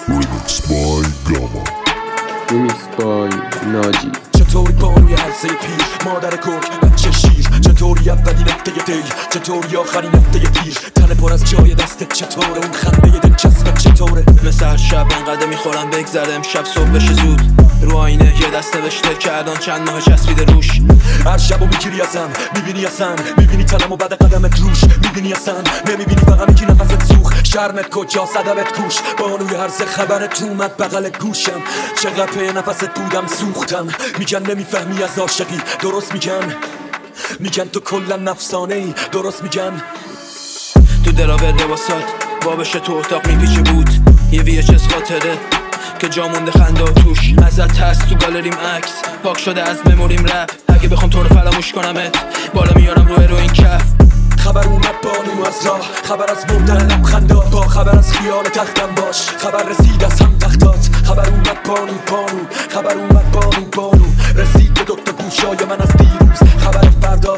Remix by Gamma. Remix by ناجی. چطوری بانوی عرصه پیر مادر کرد بچه شیر، چطوری اولین هفته دی، چطوری آخرین هفته پیر، تن پر از جای دستت چطوره، اون خنده دلچسبت چطوره؟ مثل هر شب انقدر میخورم بگذره امشب صبح بشه زود، رو آینه یه دست نوشته کردن چند ماه چسبیده روش. هر شبو میگیری ازم، میبینی اصلا، میبینی تنم و بعد قدمت روش، میبینی اصلا، نمیبینی فقط میگی نفست سوخ، شرمت کجا صدمت کوش، بانوی هرزه خبرت اومد بغل گوشم، چقدر پی نفست بودم سوختم، میگن نمیفهمی از عاشقی، درست میگن تو کلا نفسانه ای، درست میگن تو دراور لباسات بابشه تو اتاق میپیچه بود، یه VHS خاطره که جا مونده خنده توش، ازت هست تو گالریم عکس پاک شده از مموریم رپ، اگه بخوام تو رو فراموش کنمت بالا میارم رو این کف. خبر اومد بانو از راه، خبر از مردن لبخندا، با خبر از خیال تختم باش، خبر رسید از هم تختات، خبر اومد بانو، خبر اومد بانو، رسید به دوتا گوشای من از دیروز، خبر فردا.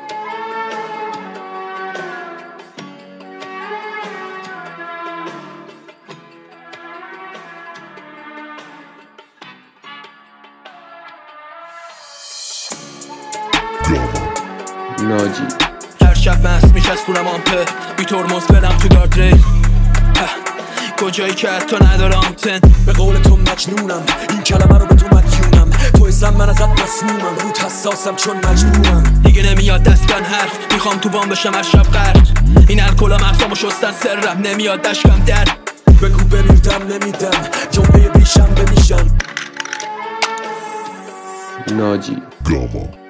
ناجی. هر شب مست میچسبونم آمپه، بی ترمز برم تو گاردریل، کجایی که حتی نداره آنتن. به قول تو مجنونم، این کلمه رو به تو مدیونم، تو ازم من ازت مسمومم، روت حساسم چون مجبورم. دیگه نمیاد دستن حرف، میخوام تو وام بشم هر شب قرد، این الکلا مغزامو شستن سرم، نمیاد دشکم در بگو بمیردم نمیدم، جنبه بیشم بمیشم. ناجی. Gamma.